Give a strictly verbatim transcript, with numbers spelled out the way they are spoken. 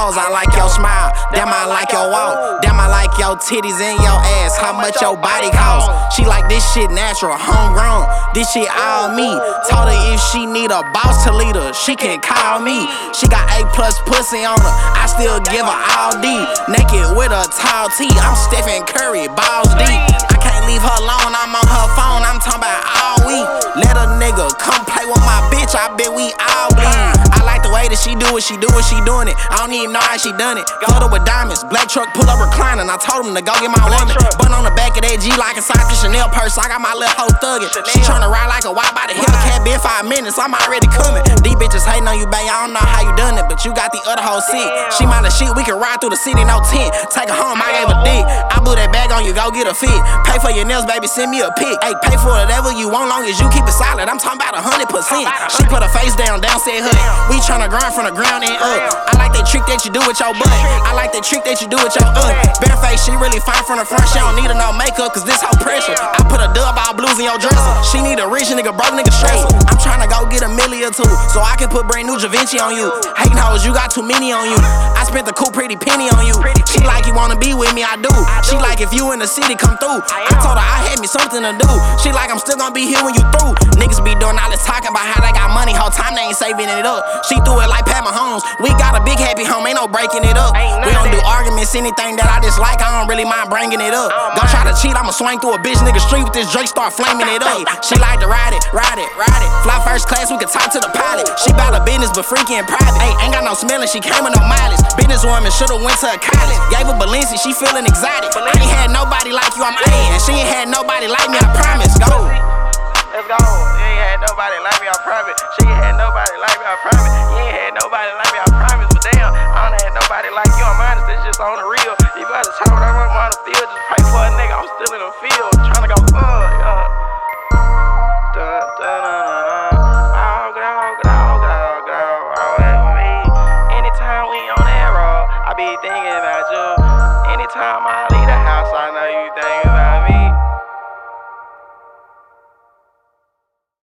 hoes, I like your smile. Damn, I like your walk. Damn, I like your titties and your ass. How much your body cost? She like this shit natural, homegrown. This shit all me. Told her if she need a boss to lead her, she can call me. She got A plus pussy on her, I still give her all D. Naked with a tall T, I'm Stephen Curry, balls deep. I can't leave her alone, I'm on her phone, I'm talking about all week. Let a nigga come play with my bitch, I bet we all bleed. I like the way that she do it, she do it, she doing it. I don't even know how she done it. Covered with diamonds, black truck pull up reclining. I told him to go get my woman. Bun on the back of that G like inside the Chanel purse. I got my little hoe thuggin'. She tryna ride like a wide body Hellcat. Been five minutes, I'm already coming. These bitches hating on you, babe. I don't know how you done it, but you got the other whole seat. She my little shit, we can ride through the city, no tent. Take her home, I gave a dick. I blew that bag on you, go get a fit. Pay for your nails, baby, send me a pic. Hey, pay for whatever you want, long as you keep it solid. I'm talking about a hundred percent. She put her face down, down said hood. We tryna grind from the ground and up. I like that trick that you do with your butt. I like that trick that you do with your uh. Bare face, she really fine from the front. She don't need her no makeup, cause this whole pressure. I put a dub all blues in your dresser. She need a rich nigga, broke nigga stressor. I'm tryna go get a milli or two, so I can put brand new Da Vinci on you. Hating hoes, you got too many on you. I spent the cool pretty penny on you. She like you wanna be with me, I do. She like if you in the city, come through. I told her I had me something to do. She like I'm still gonna be here when you through. Niggas be doing all this talking about how they got money, whole time they ain't saving it up. She threw it like Pat Mahomes. We got a big happy home, ain't no breaking it up. We don't do arguments, anything that I dislike, I don't really mind bringing it up. Go try to cheat, I'ma swing through a bitch nigga street with this Drake, start flaming it up. She like to ride it, ride it, ride it. Fly first class, we can talk to the pilot. She bout her business, but freaky and private. Ay, ain't got no smelling, she came with no mileage. Businesswoman, should've went to a college. Gave her Balenci, she feeling exotic. I ain't had nobody like you, I'm in. She ain't had nobody like me, I promise. Go. Let's go. You ain't had nobody like me, I promise. She ain't had nobody like me, I promise. You ain't had nobody like me, I promise. But damn, I don't had nobody like you, I'm honest. It's just on the real. You better tell me what I'm on the field. Just pray for a nigga, I'm still in the field. Tryna go, uh, yeah. Dun, dun, dun, dun, dun. Oh, girl, girl, girl, girl, roll with me. Anytime we on that road, I be thinking about you. Anytime I